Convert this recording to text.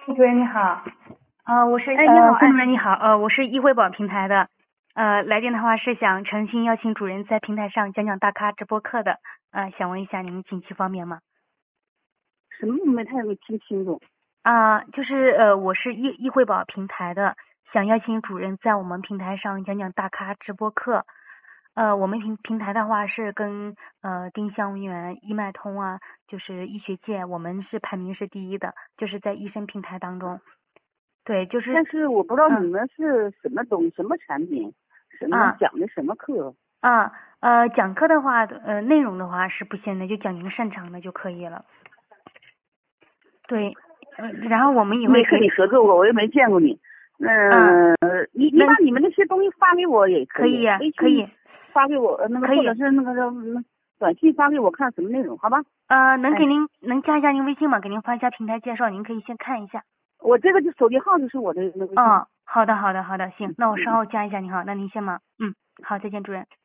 主任你好，我是哎，你好， 孙哎， 主任你好，我是易汇宝平台的，来电的话是想诚心邀请主任在平台上讲讲大咖直播课的，想问一下您近期方便吗？ 什么没太听清楚？ 就是我是易汇宝平台的，想邀请主任在我们平台上讲讲大咖直播课，我们平台的话是跟丁香园、医脉通啊，就是医学界我们是排名是第一的，就是在医生平台当中，对，就是但是我不知道你嗯们是什么什么产品，什么啊。 讲的什么课？ 啊，讲课的话，内容的话是不限的，就讲您擅长的就可以了。对，然后我们也会没跟你给， 合作过，我又没见过你。 嗯， 你把那你们那些东西发给我也可以， 可以呀， 微信可以， 发给我， 可以， 或者是短信发给我看什么内容，好吧？哎， 能加一下您微信吗？给您发一下平台介绍，您可以先看一下。 我这个就手机号就是我的那微信。 哦，好的，好的，好的，行，那我稍嗯嗯。 后加一下您好，那您先忙。好，再见，主任。